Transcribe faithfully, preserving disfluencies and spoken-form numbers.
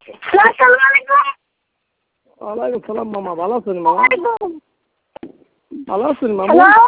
আসসালামু আলাইকুম। ওয়ালাইকুম সালাম মামা, ভালো আছেন মামা? ভালো আছেন মামা? হ্যালো।